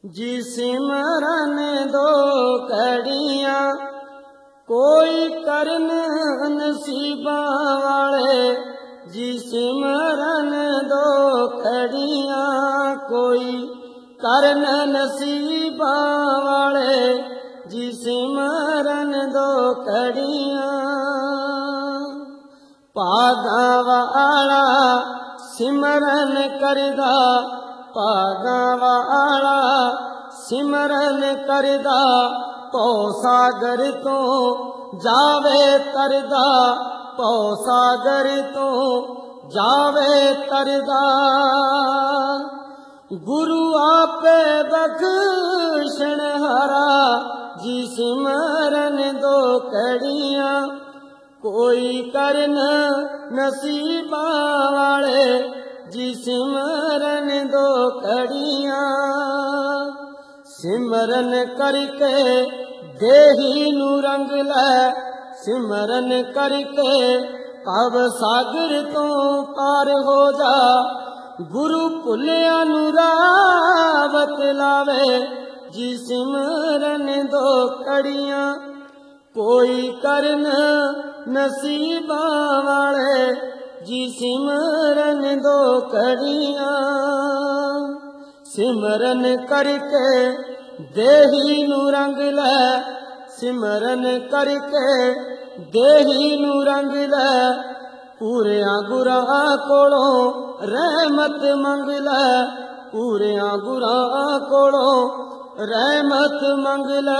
जी सिमरन दो कड़ियाँ कोई करन नसीबा वाले। जी सिमरन दो कड़ियाँ कोई करन नसीबा वाले। जी सिमरन दो कड़ियाँ भागा वाला सिमरन करदा। भागा वाला सिमरन करदा भौ सागर तो जावे तरदा। भौ सागर तो जावे तरदा। गुरु आपे बख्शण हारा। जी सिमरन दो कड़ियाँ कोई करन नसीबा वाले। जी सिमरन दो कड़ियाँ सिमरन करके देही नू रंग लै। सिमरन करके भव सागर तो पार हो जा। गुरु भुलिया नू राह बतलावे। जी सिमरन दो कड़ियाँ कोई करन नसीबा वाले। जी सिमरन दो कड़ियाँ सिमरन करके देही नू रंग लै। सिमरन करके देही नू रंग लै। पूरियां गुरां कोलों रहमत मंग लै। पूरियां गुरां कोलों रहमत मंग लै।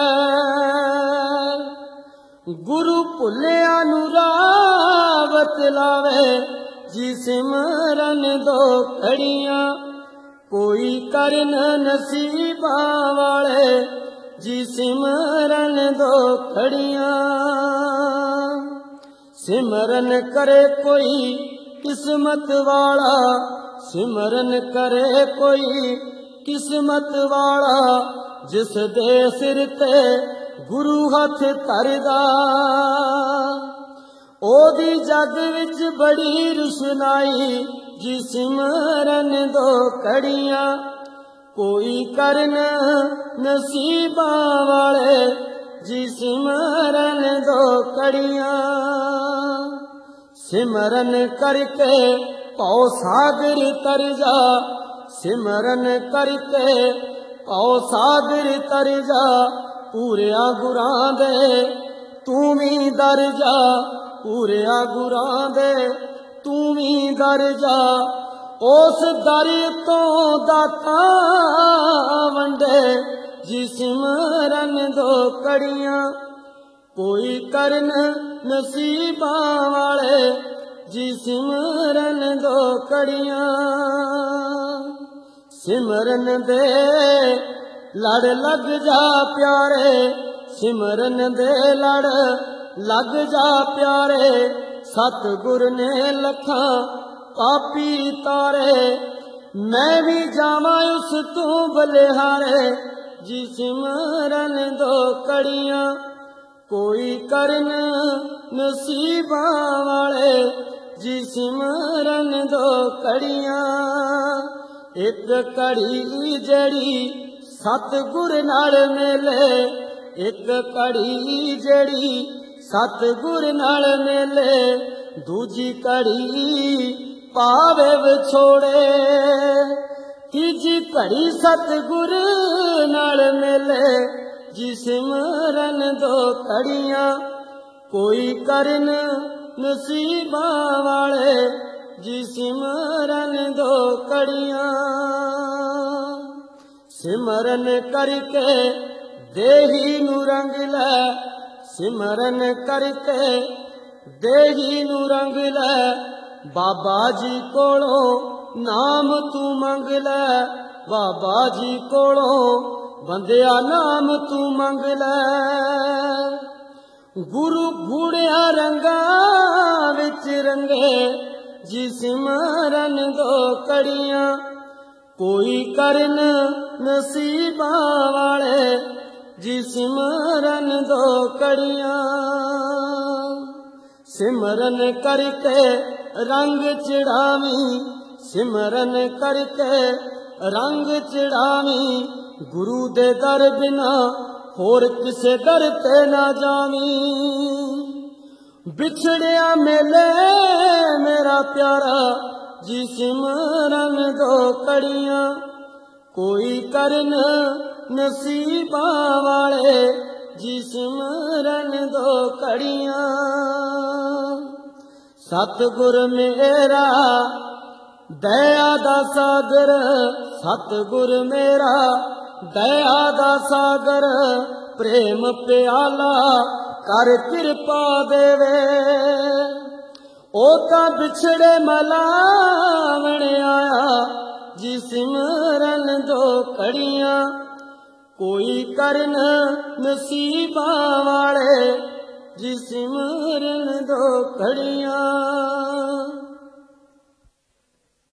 गुरु भुलिया नू राह बतलावे। जी सिमरन दो कड़ियाँ कोई करन नसीबा वाले। जी सिमरन दो कड़ियाँ सिमरन करे कोई किस्मत वाला। सिमरन करे कोई किस्मत वाला। जिस दे सिर ते गुरु हथ धरदा। ओदी जग विच बड़ी रुशनाई। जी सिमरन दो कड़ियाँ कोई करन नसीबा वाले। जी सिमरन दो कड़ियाँ सिमरन करके भौ सागर तर जा। सिमरन करके भौ सागर तर जा। पूरियां गुरां दे तू भी दर जा। पूरियां गुरां दे तू भी दर जा। उस दर तो दाता वंडे। जी सिमरन दो कड़ियाँ कोई करन नसीबा वाले। जी सिमरन दो कड़ियाँ सिमरन दे लड़ लग जा प्यारे। सिमरन दे लड़ लग जा प्यारे। सतगुर ने लखां पापी तारे। मैं भी जावां उस तू बलिहारे। जी सिमरन दो कड़ियाँ कोई करन नसीबा वाले। जी सिमरन दो कड़ियाँ एक कड़ी जड़ी सतगुर नाल मेले। एक कड़ी जड़ी सतगुर नाल मेले। दूजी कड़ी पावे विछोड़े। तीजी कड़ी सतगुर नाल मेले। जी सिमरन दो कड़ियाँ कोई करन नसीबा वाले। जी सिमरन दो कड़ियाँ सिमरन करके देही नू रंग लै। सिमरन करके देही नू रंग लै। बाबा जी कोलों नाम तू मंग लै। बाबा जी कोलों बंदिया नाम तू मंग लै। गुरु गूढ़िया रंगा विच रंगे। जी सिमरन दो कड़ियाँ कोई करन नसीबा वाले। जी सिमरन दो कड़ियाँ सिमरन करके रंग चढ़ावी। सिमरन करके रंग चढ़ावी, गुरु दे दर बिना होर किसे दर ते ना जावी। बिछड़िया मेले मेरा प्यारा जी सिमरन दो कड़ियां, कोई करन नसीबा वाले जी सिमरन दो कड़ियां। सतगुर मेरा दया दा सागर, सतगुर मेरा दया दा सागर, प्रेम प्याला कर कृपा देवे। ओ तां बिछड़े मलावण आया जी सिमरन दो कड़ियां, कोई करन नसीबा वाले जी सिमरन दो कड़ियां।